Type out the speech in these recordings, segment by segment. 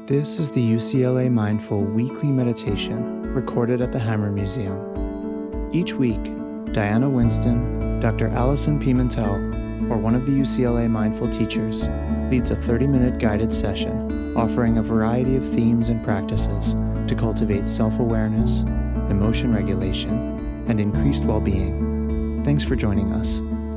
This is the UCLA Mindful weekly meditation recorded at the Hammer Museum. Each week, Diana Winston, Dr. Allison Pimentel, or one of the UCLA Mindful teachers leads a 30-minute guided session offering a variety of themes and practices to cultivate self-awareness, emotion regulation, and increased well-being. Thanks for joining us.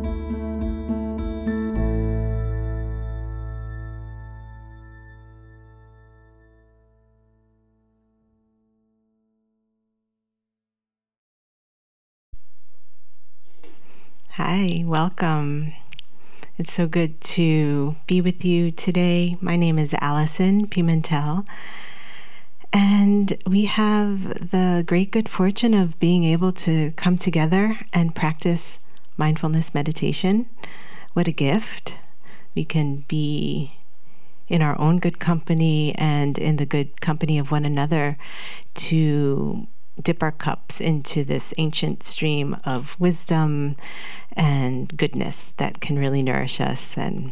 Hi, welcome. It's so good to be with you today. My name is Allison Pimentel, and we have the great good fortune of being able to come together and practice mindfulness meditation. What a gift. We can be in our own good company and in the good company of one another to dip our cups into this ancient stream of wisdom and goodness that can really nourish us and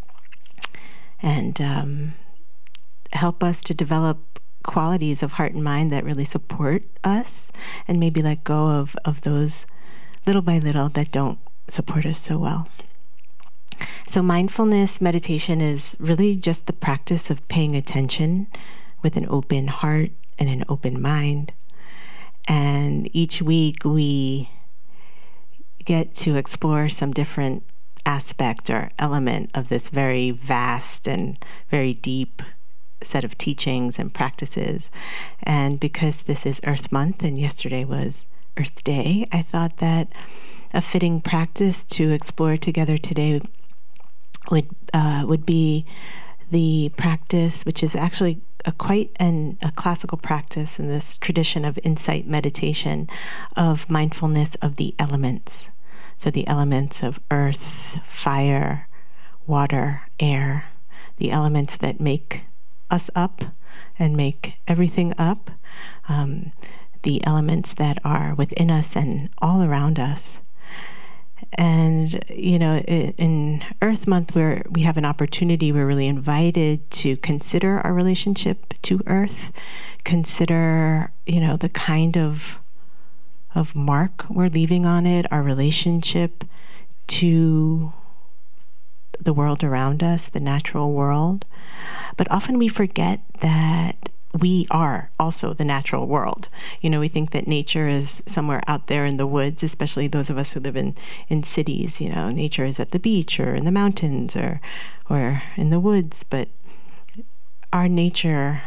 help us to develop qualities of heart and mind that really support us, and maybe let go of those little by little that don't support us so well. So mindfulness meditation is really just the practice of paying attention with an open heart and an open mind. And each week we get to explore some different aspect or element of this very vast and very deep set of teachings and practices. And because this is Earth Month and yesterday was Earth Day, I thought that a fitting practice to explore together today would be the practice, which is actually a classical practice in this tradition of insight meditation, of mindfulness of the elements. So the elements of earth, fire, water, air, the elements that make us up and make everything up, the elements that are within us and all around us. And, in Earth Month, where we have an opportunity, we're really invited to consider our relationship to Earth, consider, the kind of mark we're leaving on it, our relationship to the world around us, the natural world. But often we forget that we are also the natural world. We think that nature is somewhere out there in the woods, especially those of us who live in cities. Nature is at the beach or in the mountains or in the woods. But our nature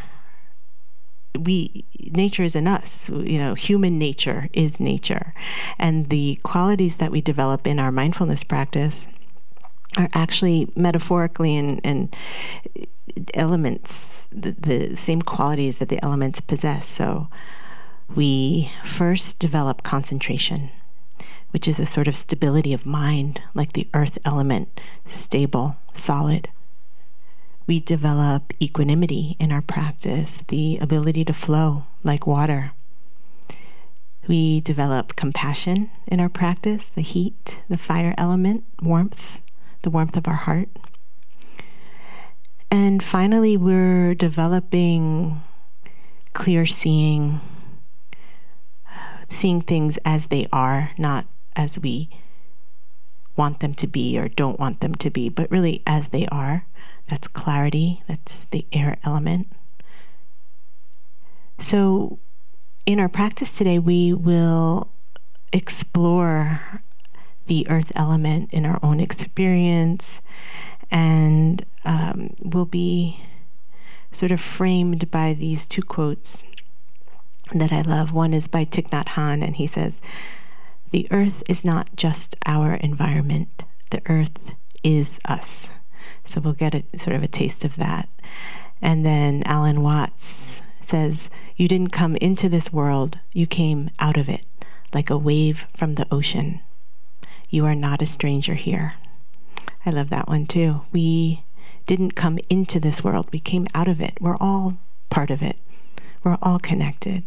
is in us. Human nature is nature. And the qualities that we develop in our mindfulness practice are actually metaphorically and elements, the same qualities that the elements possess. So we first develop concentration, which is a sort of stability of mind, like the earth element, stable, solid. We develop equanimity in our practice, the ability to flow like water. We develop compassion in our practice, the heat, the fire element, warmth, the warmth of our heart. And finally, we're developing clear seeing things as they are, not as we want them to be or don't want them to be, but really as they are. That's clarity, that's the air element. So in our practice today, we will explore the earth element in our own experience, and will be sort of framed by these two quotes that I love. One is by Thich Nhat Hanh, and he says, "The earth is not just our environment. The earth is us." So we'll get sort of a taste of that. And then Alan Watts says, "You didn't come into this world, you came out of it, like a wave from the ocean. You are not a stranger here." I love that one too. We didn't come into this world, we came out of it. We're all part of it. We're all connected.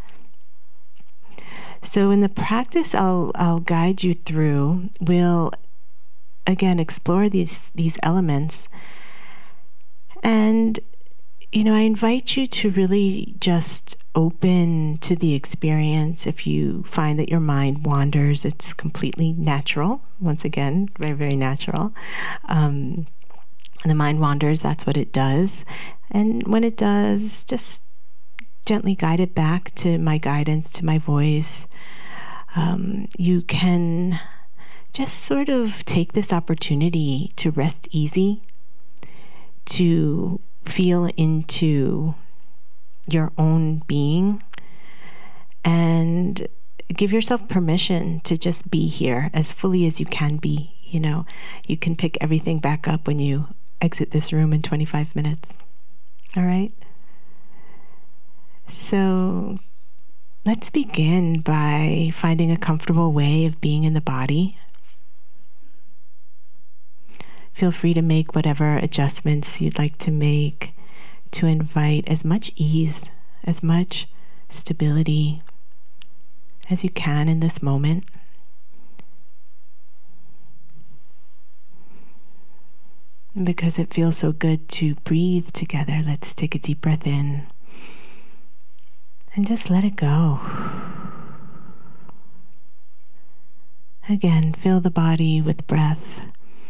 So in the practice I'll guide you through, we'll again explore these elements, and I invite you to really just open to the experience. If you find that your mind wanders, it's completely natural. Once again, very, very natural. The mind wanders, that's what it does. And when it does, just gently guide it back to my guidance, to my voice. You can just sort of take this opportunity to rest easy, to feel into your own being, and give yourself permission to just be here as fully as you can be. You can pick everything back up when you exit this room in 25 minutes. All right? So let's begin by finding a comfortable way of being in the body. Feel free to make whatever adjustments you'd like to make to invite as much ease, as much stability as you can in this moment. And because it feels so good to breathe together, let's take a deep breath in and just let it go. Again, fill the body with breath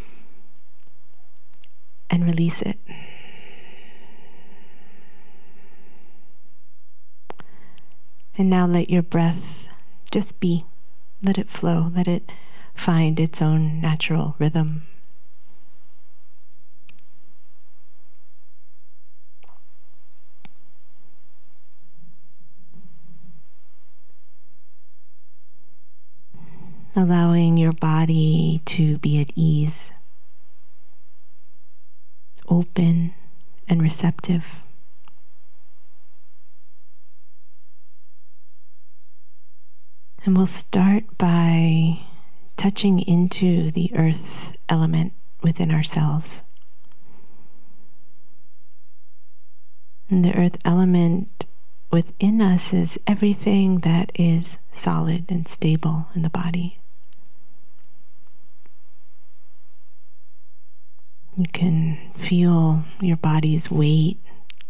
and release it. And now let your breath just be. Let it flow. Let it find its own natural rhythm. Allowing your body to be at ease, open and receptive. And we'll start by touching into the earth element within ourselves. And the earth element within us is everything that is solid and stable in the body. You can feel your body's weight,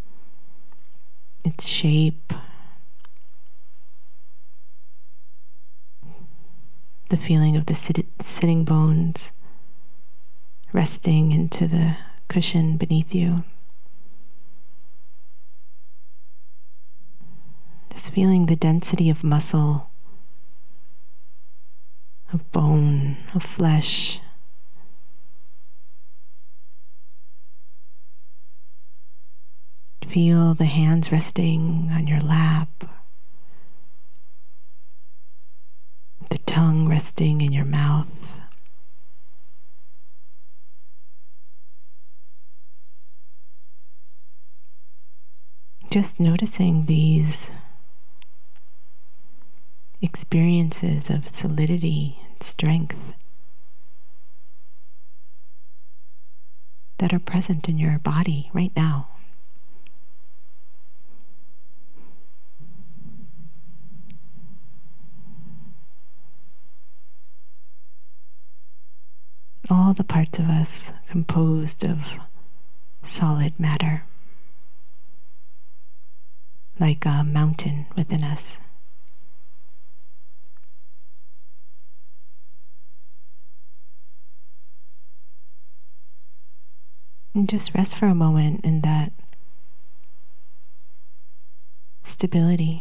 its shape, the feeling of the sitting bones resting into the cushion beneath you. Just feeling the density of muscle, of bone, of flesh. Feel the hands resting on your lap, the tongue resting in your mouth. Just noticing these experiences of solidity and strength that are present in your body right now. All the parts of us composed of solid matter, like a mountain within us. And just rest for a moment in that stability.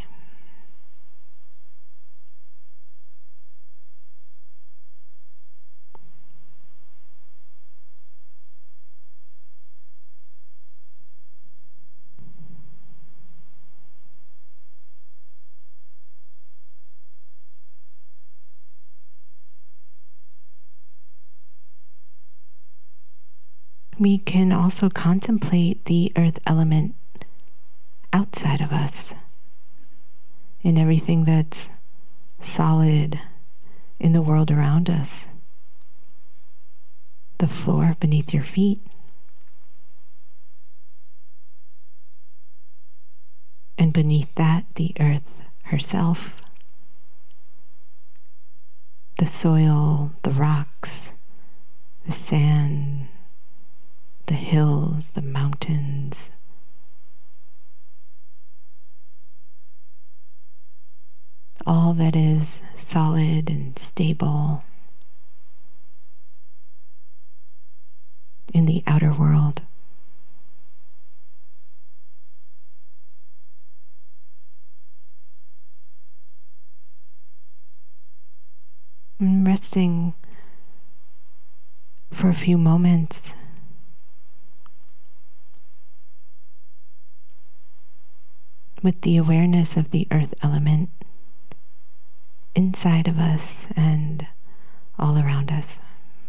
We can also contemplate the earth element outside of us, in everything that's solid in the world around us. The floor beneath your feet, and beneath that, the earth herself, the soil, the rocks, the sand, the hills, the mountains, all that is solid and stable in the outer world. And resting for a few moments with the awareness of the earth element inside of us and all around us.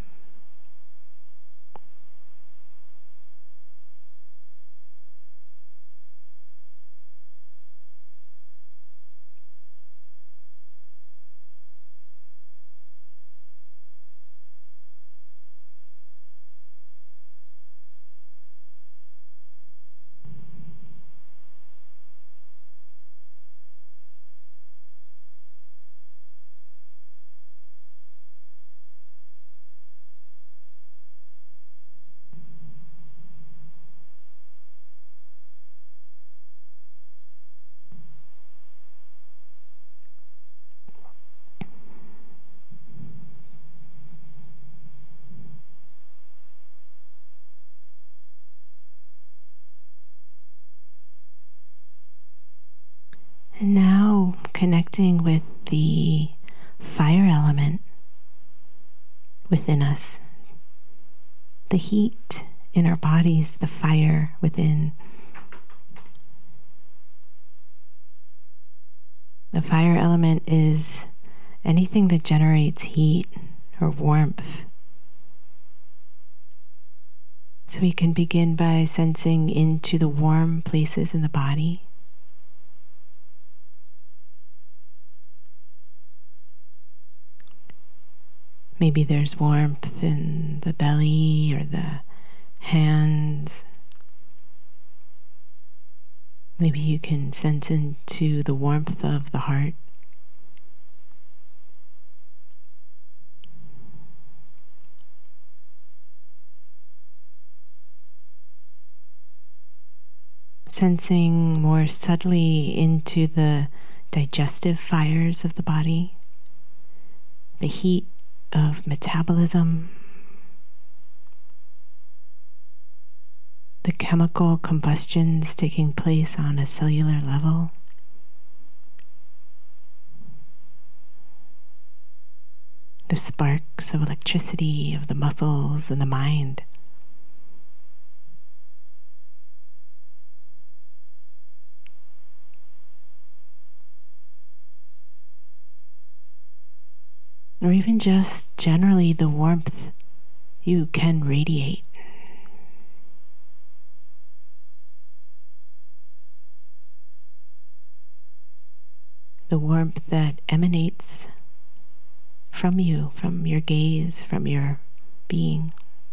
And now connecting with the fire element within us, the heat in our bodies, the fire within. The fire element is anything that generates heat or warmth. So we can begin by sensing into the warm places in the body. Maybe there's warmth in the belly or the hands. Maybe you can sense into the warmth of the heart. Sensing more subtly into the digestive fires of the body, the heat of metabolism, the chemical combustions taking place on a cellular level. The sparks of electricity of the muscles and the mind. Or even just generally the warmth you can radiate. The warmth that emanates from you, from your gaze, from your being.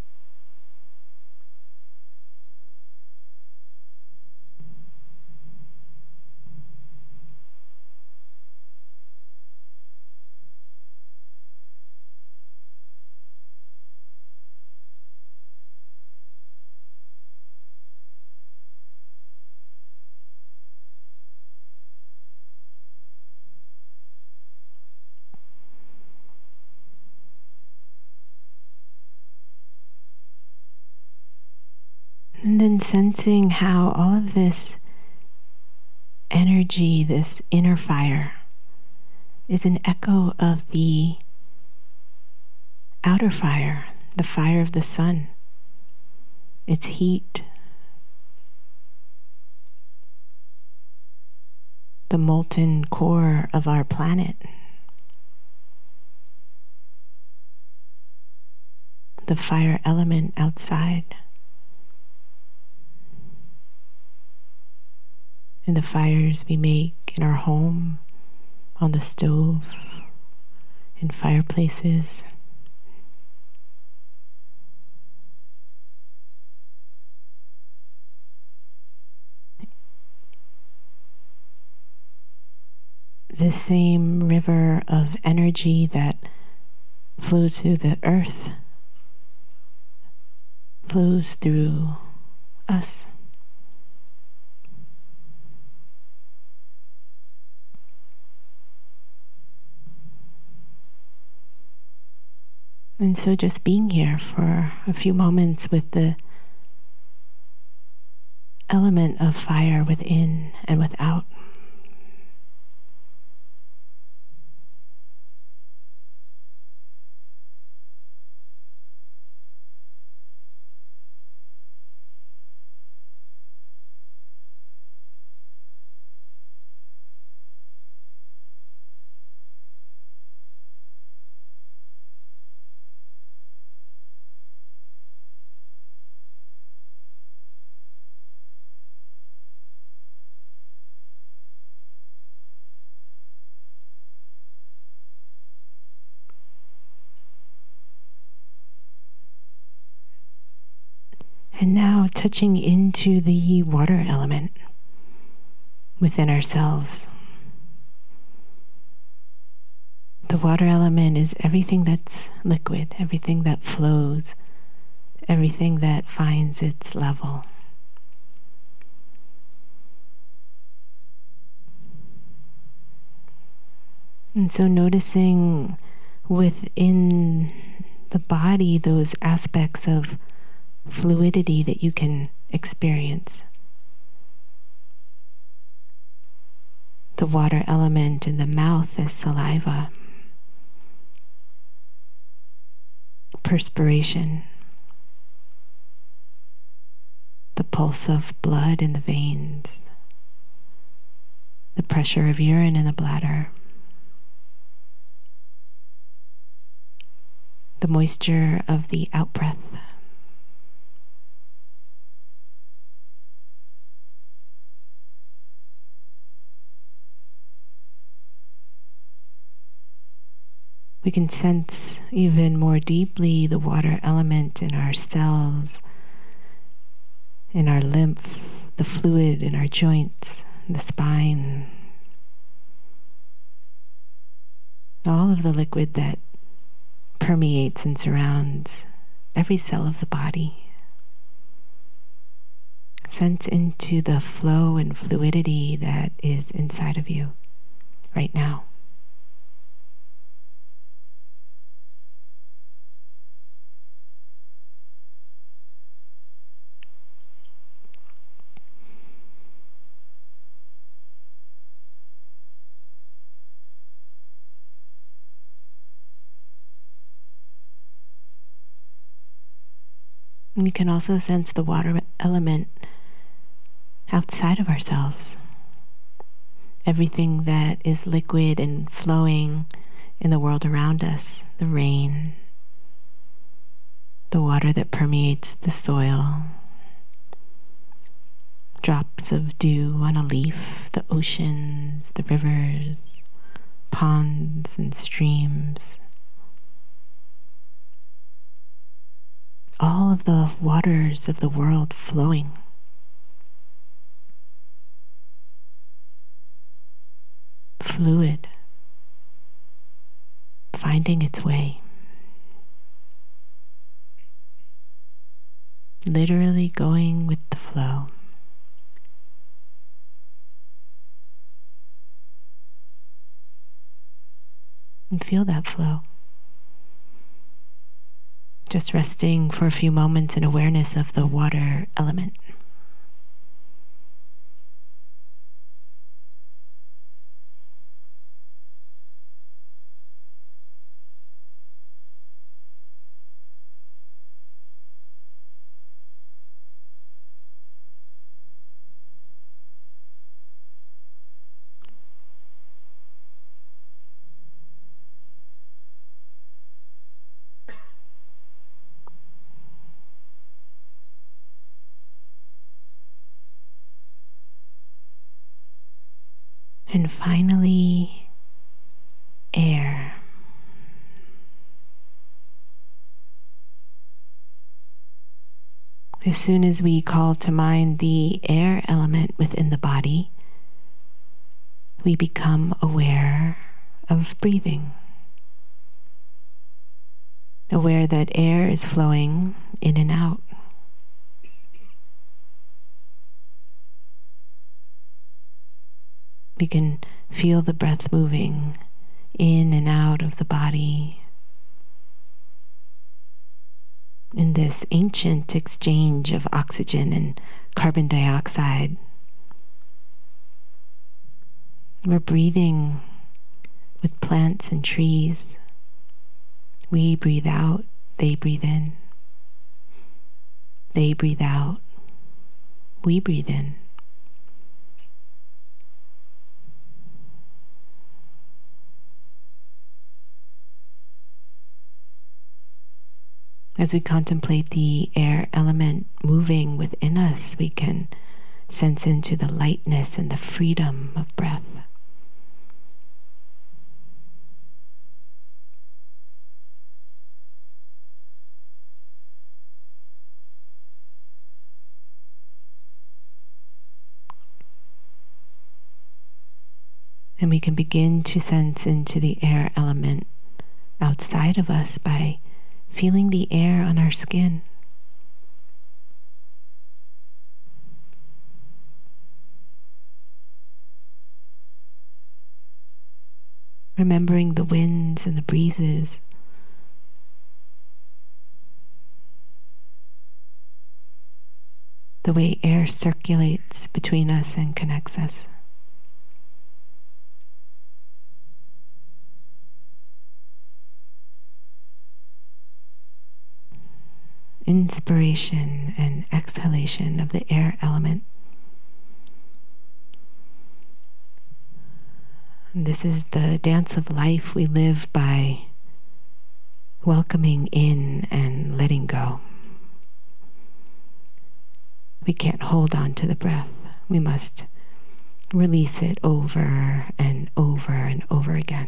And then sensing how all of this energy, this inner fire, is an echo of the outer fire, the fire of the sun, its heat, the molten core of our planet, the fire element outside. And the fires we make in our home, on the stove, in fireplaces. The same river of energy that flows through the earth flows through us. And so just being here for a few moments with the element of fire within and without. And now touching into the water element within ourselves. The water element is everything that's liquid, everything that flows, everything that finds its level. And so noticing within the body those aspects of fluidity that you can experience. The water element in the mouth is saliva, perspiration, the pulse of blood in the veins, the pressure of urine in the bladder, the moisture of the outbreath. We can sense even more deeply the water element in our cells, in our lymph, the fluid in our joints, the spine, all of the liquid that permeates and surrounds every cell of the body. Sense into the flow and fluidity that is inside of you right now. We can also sense the water element outside of ourselves. Everything that is liquid and flowing in the world around us, the rain, the water that permeates the soil, drops of dew on a leaf, the oceans, the rivers, ponds and streams. All of the waters of the world flowing. Fluid, finding its way. Literally going with the flow. And feel that flow. Just resting for a few moments in awareness of the water element. And finally, air. As soon as we call to mind the air element within the body, we become aware of breathing. Aware that air is flowing in and out. We can feel the breath moving in and out of the body. in this ancient exchange of oxygen and carbon dioxide. We're breathing with plants and trees. We breathe out, they breathe in. They breathe out, we breathe in. As we contemplate the air element moving within us, we can sense into the lightness and the freedom of breath. And we can begin to sense into the air element outside of us by feeling the air on our skin. Remembering the winds and the breezes. The way air circulates between us and connects us. Inspiration and exhalation of the air element. And this is the dance of life we live by welcoming in and letting go. We can't hold on to the breath. We must release it over and over and over again.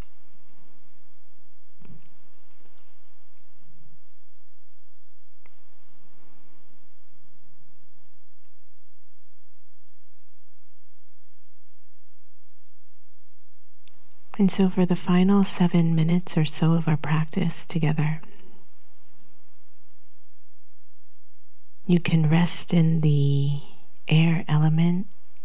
And so for the final 7 minutes or so of our practice together, you can rest in the air element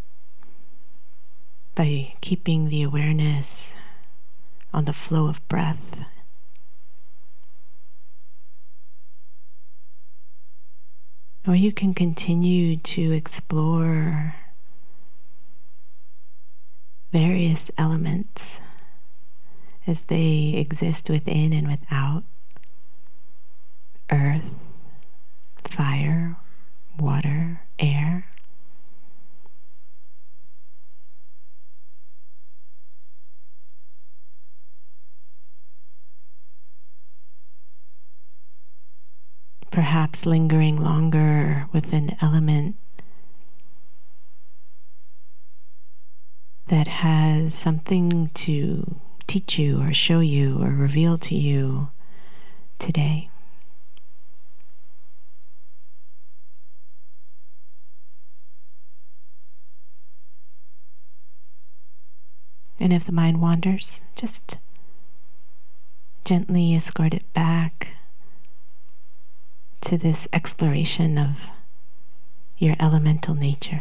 by keeping the awareness on the flow of breath. Or you can continue to explore various elements as they exist within and without. Earth, fire, water, air. Perhaps lingering longer with an element that has something to teach you or show you or reveal to you today. And if the mind wanders, just gently escort it back to this exploration of your elemental nature.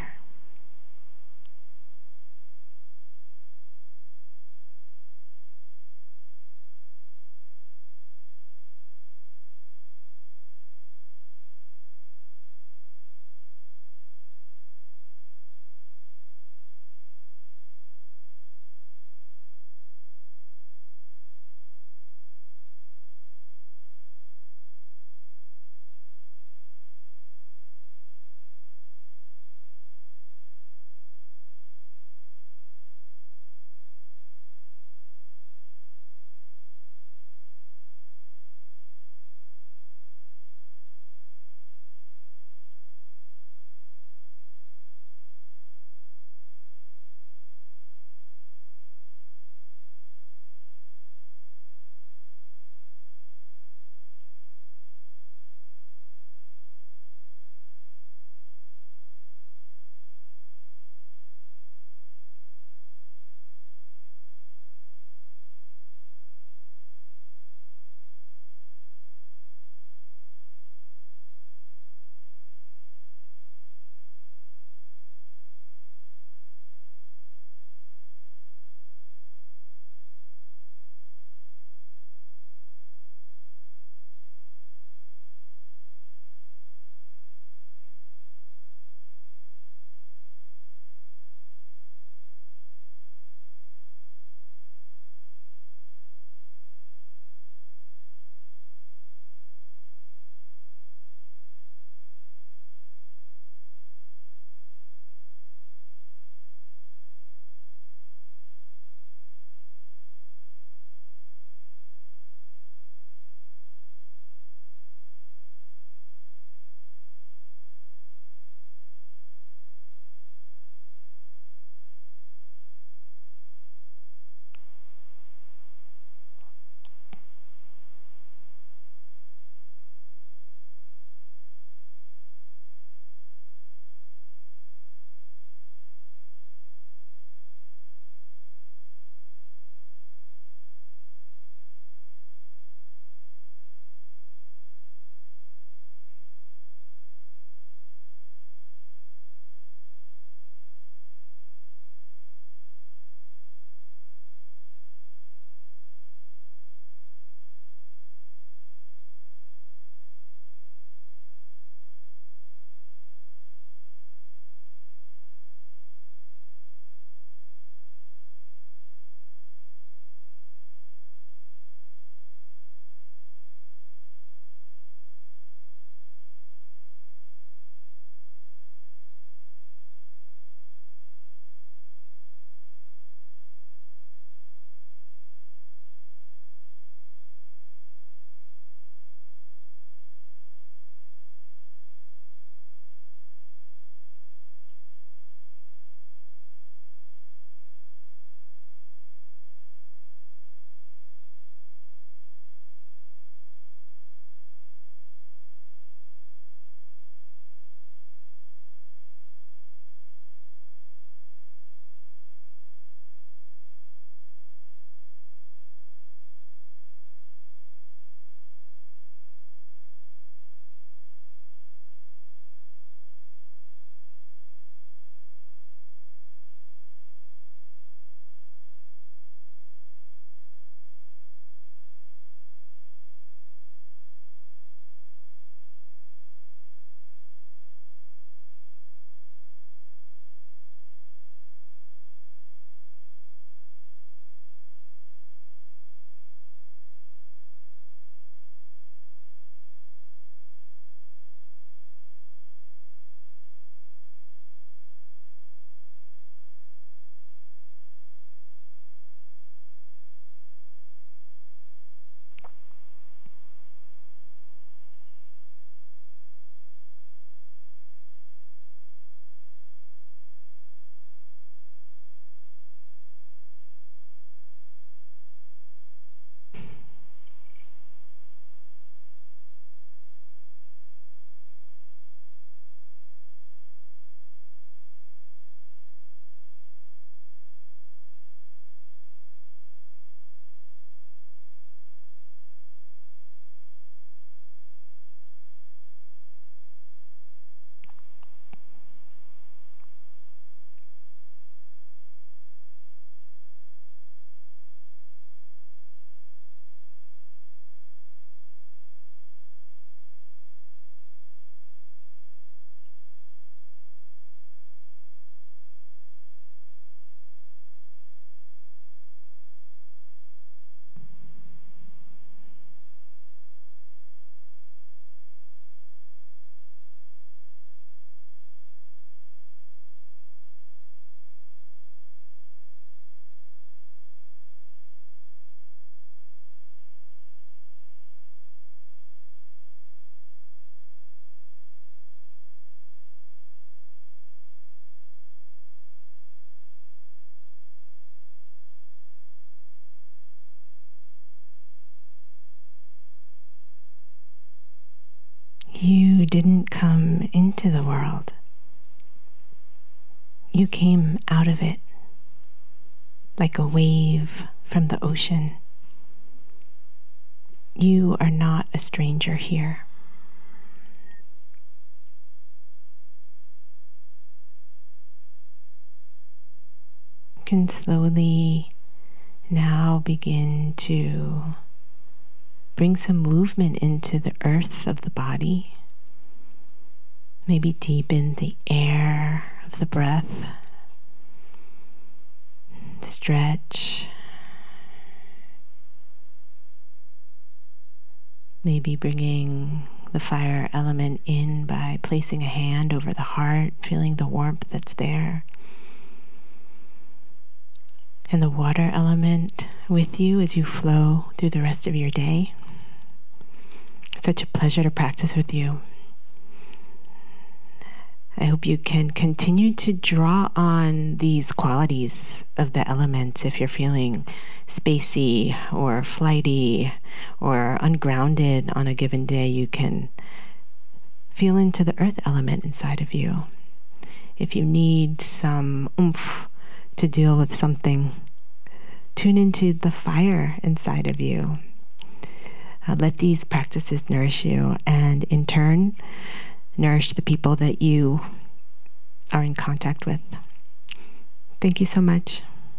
you came out of it like a wave from the ocean. You are not a stranger here. You can slowly now begin to bring some movement into the earth of the body. Maybe deepen the air of the breath. Stretch. Maybe bringing the fire element in by placing a hand over the heart, feeling the warmth that's there. And the water element with you as you flow through the rest of your day. It's such a pleasure to practice with you. I hope you can continue to draw on these qualities of the elements if you're feeling spacey or flighty or ungrounded on a given day. You can feel into the earth element inside of you. If you need some oomph to deal with something, tune into the fire inside of you. Let these practices nourish you, and in turn, nourish the people that you are in contact with. Thank you so much.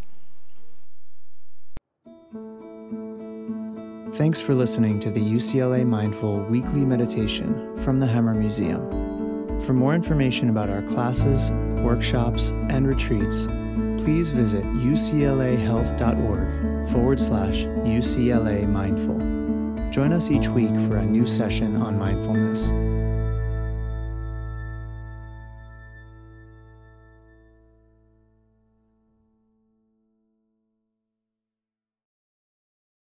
Thanks for listening to the UCLA Mindful Weekly Meditation from the Hammer Museum. For more information about our classes, workshops, and retreats, please visit uclahealth.org/UCLA Mindful. Join us each week for a new session on mindfulness.